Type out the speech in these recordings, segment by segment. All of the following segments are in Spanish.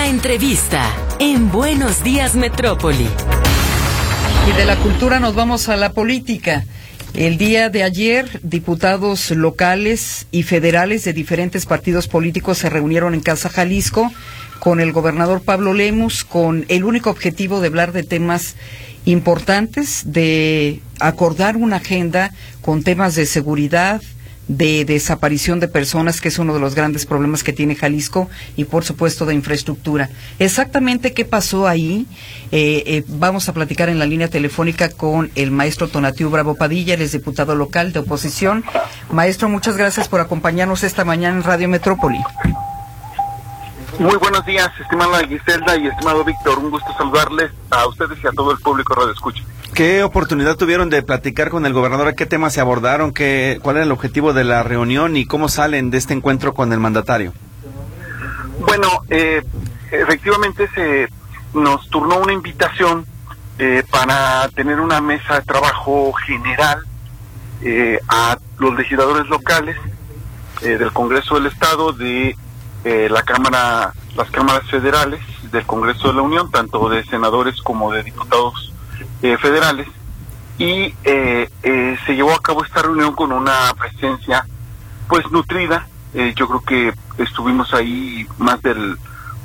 La entrevista en Buenos Días Metrópoli. Y de la cultura nos vamos a la política. El día de ayer, diputados locales y federales de diferentes partidos políticos se reunieron en Casa Jalisco con el gobernador Pablo Lemus con el único objetivo de hablar de temas importantes, de acordar una agenda con temas de seguridad, de desaparición de personas, que es uno de los grandes problemas que tiene Jalisco, y por supuesto de infraestructura. Exactamente qué pasó ahí, vamos a platicar en la línea telefónica con el maestro Tonatiuh Bravo Padilla, él es diputado local de oposición. Maestro, muchas gracias por acompañarnos esta mañana en Radio Metrópoli. Muy buenos días, estimada Giselda y estimado Víctor, un gusto saludarles a ustedes y a todo el público Radio Escucha. ¿Qué oportunidad tuvieron de platicar con el gobernador? ¿Qué temas se abordaron? ¿Cuál era el objetivo de la reunión y cómo salen de este encuentro con el mandatario? Bueno, efectivamente se nos turnó una invitación para tener una mesa de trabajo general a los legisladores locales del Congreso del Estado, de las cámaras federales del Congreso de la Unión, tanto de senadores como de diputados federales, y se llevó a cabo esta reunión con una presencia pues nutrida. Yo creo que estuvimos ahí más del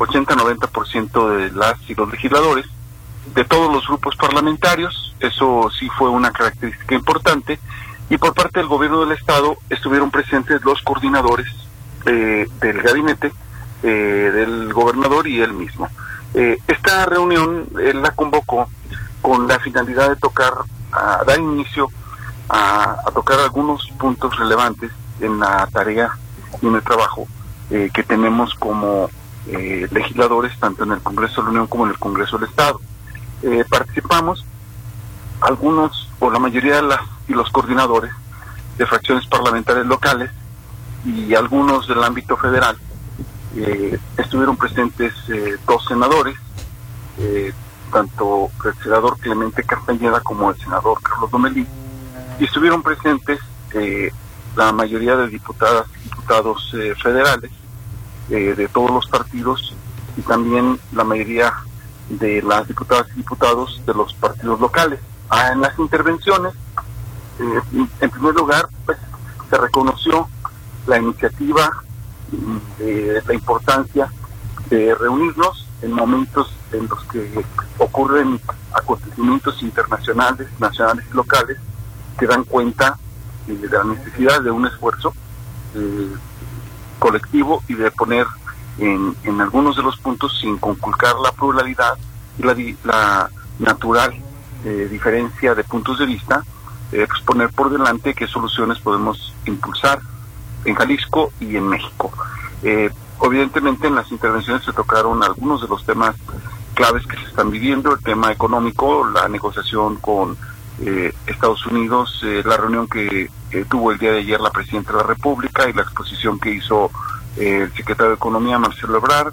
80-90% de las y los legisladores de todos los grupos parlamentarios. Eso sí fue una característica importante, y por parte del gobierno del estado estuvieron presentes los coordinadores del gabinete del gobernador y él mismo. Esta reunión él la convocó con la finalidad de dar inicio a tocar algunos puntos relevantes en la tarea y en el trabajo que tenemos como legisladores, tanto en el Congreso de la Unión como en el Congreso del Estado. Participamos algunos, o la mayoría de los coordinadores de fracciones parlamentarias locales y algunos del ámbito federal. Estuvieron presentes dos senadores, tanto el senador Clemente Castañeda como el senador Carlos Lomelí, y estuvieron presentes la mayoría de diputadas y diputados federales de todos los partidos, y también la mayoría de las diputadas y diputados de los partidos locales. En las intervenciones, en primer lugar, pues, se reconoció la iniciativa, la importancia de reunirnos en momentos en los que ocurren acontecimientos internacionales, nacionales y locales, que dan cuenta de la necesidad de un esfuerzo colectivo y de poner en algunos de los puntos, sin conculcar la pluralidad y la natural diferencia de puntos de vista, pues poner por delante qué soluciones podemos impulsar en Jalisco y en México. Evidentemente en las intervenciones se tocaron algunos de los temas claves que se están viviendo: el tema económico, la negociación con Estados Unidos, la reunión que tuvo el día de ayer la Presidenta de la República y la exposición que hizo el Secretario de Economía, Marcelo Ebrard.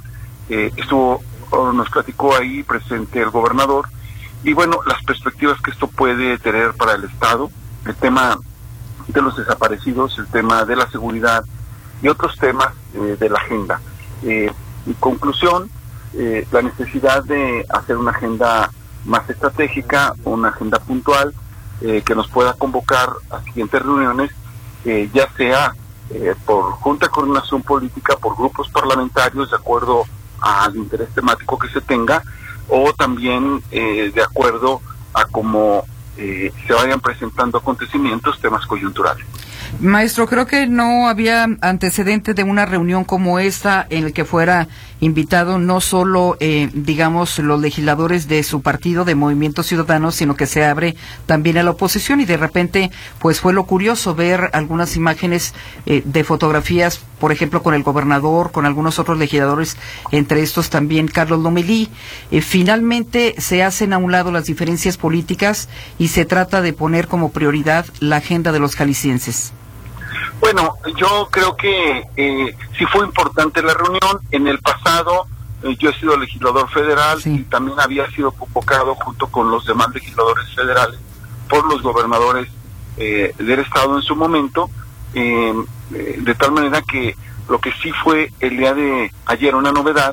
Nos platicó ahí presente el gobernador, y bueno, las perspectivas que esto puede tener para el Estado, el tema de los desaparecidos, el tema de la seguridad y otros temas de la agenda. En conclusión, la necesidad de hacer una agenda más estratégica, una agenda puntual, que nos pueda convocar a siguientes reuniones, ya sea por Junta de Coordinación Política, por grupos parlamentarios, de acuerdo al interés temático que se tenga, o también de acuerdo a cómo se vayan presentando acontecimientos, temas coyunturales. Maestro, creo que no había antecedente de una reunión como esta en el que fuera invitado no solo, digamos, los legisladores de su partido, de Movimiento Ciudadano, sino que se abre también a la oposición, y de repente, pues fue lo curioso ver algunas imágenes de fotografías, por ejemplo, con el gobernador, con algunos otros legisladores, entre estos también Carlos Lomelí. Finalmente se hacen a un lado las diferencias políticas y se trata de poner como prioridad la agenda de los jaliscienses. Bueno, yo creo que sí fue importante la reunión. En el pasado yo he sido legislador federal, sí, y también había sido convocado junto con los demás legisladores federales por los gobernadores del estado en su momento, de tal manera que lo que sí fue el día de ayer una novedad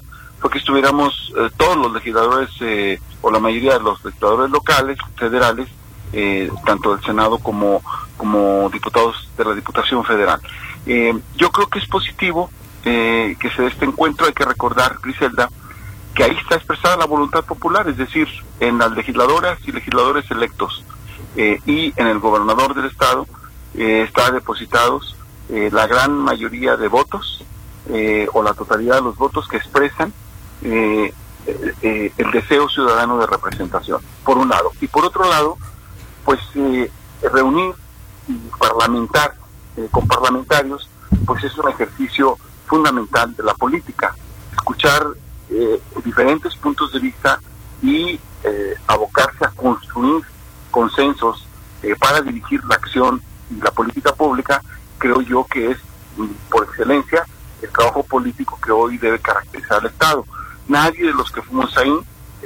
fue que estuviéramos todos los legisladores, o la mayoría de los legisladores locales, federales, tanto del Senado como diputados de la Diputación Federal. Yo creo que es positivo que se dé este encuentro. Hay que recordar, Griselda, que ahí está expresada la voluntad popular, es decir, en las legisladoras y legisladores electos y en el gobernador del estado está depositados la gran mayoría de votos o la totalidad de los votos que expresan el deseo ciudadano de representación, por un lado. Y por otro lado, pues reunir y parlamentar con parlamentarios, pues es un ejercicio fundamental de la política. Escuchar diferentes puntos de vista y abocarse a construir consensos para dirigir la acción y la política pública, creo yo que es por excelencia el trabajo político que hoy debe caracterizar al Estado. Nadie de los que fuimos ahí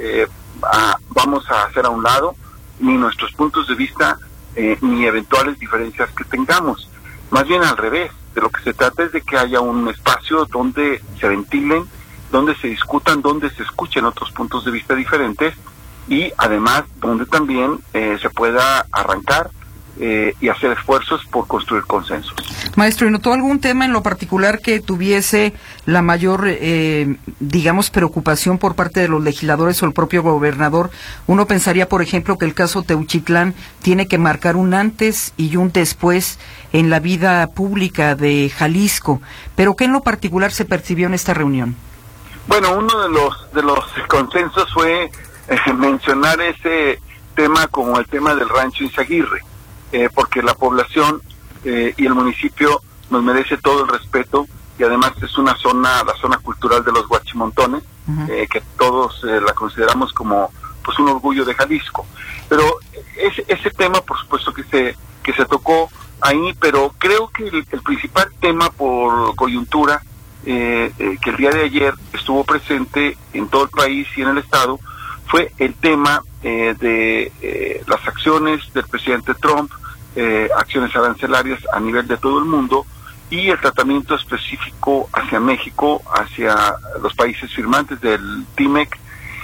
vamos a hacer a un lado ni nuestros puntos de vista ni eventuales diferencias que tengamos. Más bien al revés, de lo que se trata es de que haya un espacio donde se ventilen, donde se discutan, donde se escuchen otros puntos de vista diferentes y además donde también se pueda arrancar y hacer esfuerzos por construir consensos. Maestro, ¿y notó algún tema en lo particular que tuviese la mayor, preocupación por parte de los legisladores o el propio gobernador? Uno pensaría, por ejemplo, que el caso Teuchitlán tiene que marcar un antes y un después en la vida pública de Jalisco, pero ¿qué en lo particular se percibió en esta reunión? Bueno, uno de los consensos fue mencionar ese tema como el tema del rancho Izaguirre, porque la población y el municipio nos merece todo el respeto y además es una zona, la zona cultural de los Huachimontones, que todos la consideramos como pues un orgullo de Jalisco. Pero ese tema, por supuesto que se tocó ahí, pero creo que el principal tema por coyuntura que el día de ayer estuvo presente en todo el país y en el estado fue el tema de las acciones del presidente Trump, acciones arancelarias a nivel de todo el mundo y el tratamiento específico hacia México, hacia los países firmantes del TIMEC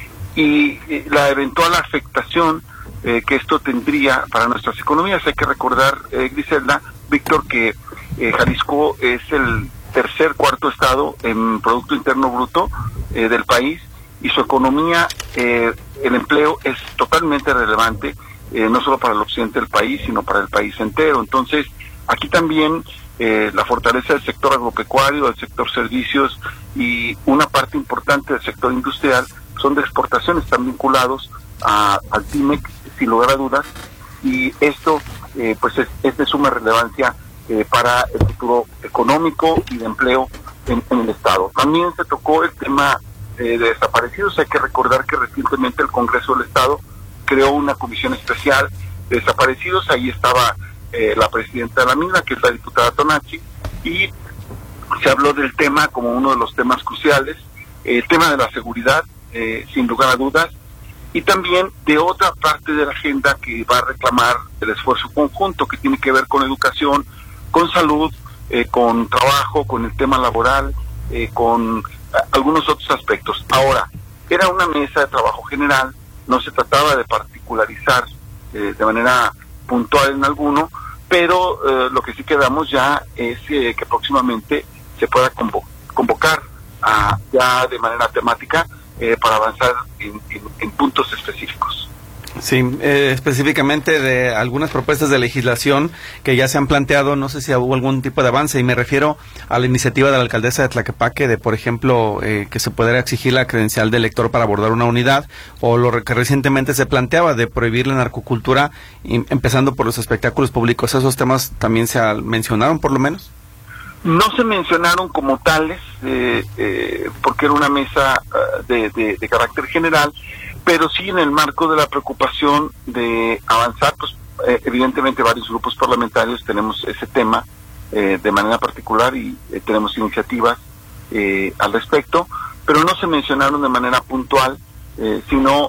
y la eventual afectación que esto tendría para nuestras economías. Hay que recordar, Griselda, Víctor, que Jalisco es el cuarto estado en Producto Interno Bruto del país y su economía, el empleo es totalmente relevante, no solo para el occidente del país, sino para el país entero. Entonces, aquí también la fortaleza del sector agropecuario, del sector servicios y una parte importante del sector industrial son de exportaciones, están vinculados al TIMEC, sin lugar a dudas, y esto pues es de suma relevancia para el futuro económico y de empleo en el Estado. También se tocó el tema de desaparecidos. Hay que recordar que recientemente el Congreso del Estado creó una comisión especial de desaparecidos. Ahí estaba la presidenta de la misma, que es la diputada Tonachi, y se habló del tema como uno de los temas cruciales, el tema de la seguridad, sin lugar a dudas, y también de otra parte de la agenda que va a reclamar el esfuerzo conjunto que tiene que ver con educación, con salud, con trabajo, con el tema laboral, con algunos otros aspectos. Ahora, era una mesa de trabajo general, no se trataba de particularizar de manera puntual en alguno, pero lo que sí quedamos ya es que próximamente se pueda convocar ya de manera temática para avanzar en puntos específicos. Sí, específicamente de algunas propuestas de legislación que ya se han planteado, no sé si hubo algún tipo de avance, y me refiero a la iniciativa de la alcaldesa de Tlaquepaque de, por ejemplo, que se pudiera exigir la credencial de elector para abordar una unidad, o lo que recientemente se planteaba de prohibir la narcocultura, empezando por los espectáculos públicos. ¿Esos temas también se mencionaron, por lo menos? No se mencionaron como tales, porque era una mesa de carácter general, pero sí en el marco de la preocupación de avanzar, pues evidentemente varios grupos parlamentarios tenemos ese tema de manera particular y tenemos iniciativas al respecto, pero no se mencionaron de manera puntual, sino,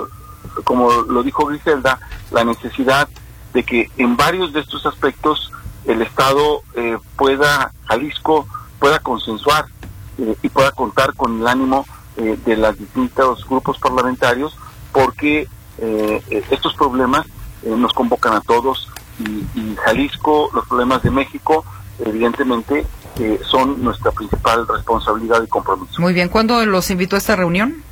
como lo dijo Griselda, la necesidad de que en varios de estos aspectos el Estado Jalisco pueda consensuar y pueda contar con el ánimo de los distintos grupos parlamentarios, porque estos problemas nos convocan a todos, y Jalisco, los problemas de México, evidentemente son nuestra principal responsabilidad y compromiso. Muy bien, ¿cuándo los invitó a esta reunión?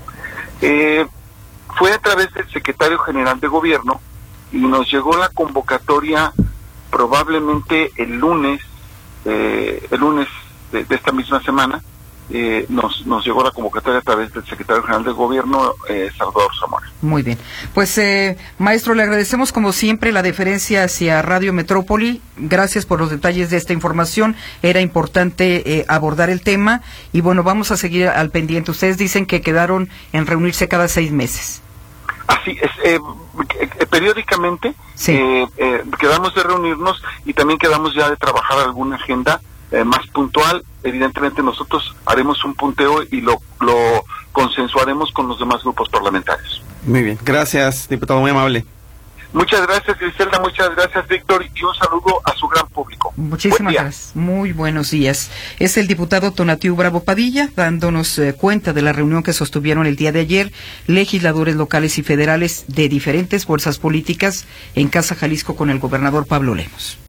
Fue a través del secretario general de Gobierno, y nos llegó la convocatoria probablemente el lunes de esta misma semana. Nos llegó la convocatoria a través del secretario general de Gobierno, Salvador Zamora. Muy bien. Pues, maestro, le agradecemos como siempre la deferencia hacia Radio Metrópoli. Gracias por los detalles de esta información. Era importante abordar el tema y, bueno, vamos a seguir al pendiente. Ustedes dicen que quedaron en reunirse cada 6 meses. Así es, periódicamente sí. Quedamos de reunirnos y también quedamos ya de trabajar alguna agenda más puntual. Evidentemente nosotros haremos un punteo y lo consensuaremos con los demás grupos parlamentarios. Muy bien, gracias, diputado, muy amable. Muchas gracias, Griselda, muchas gracias, Víctor, y un saludo a su gran público. Muchísimas gracias. Muy buenos días. Es el diputado Tonatiuh Bravo Padilla, dándonos cuenta de la reunión que sostuvieron el día de ayer legisladores locales y federales de diferentes fuerzas políticas en Casa Jalisco con el gobernador Pablo Lemos.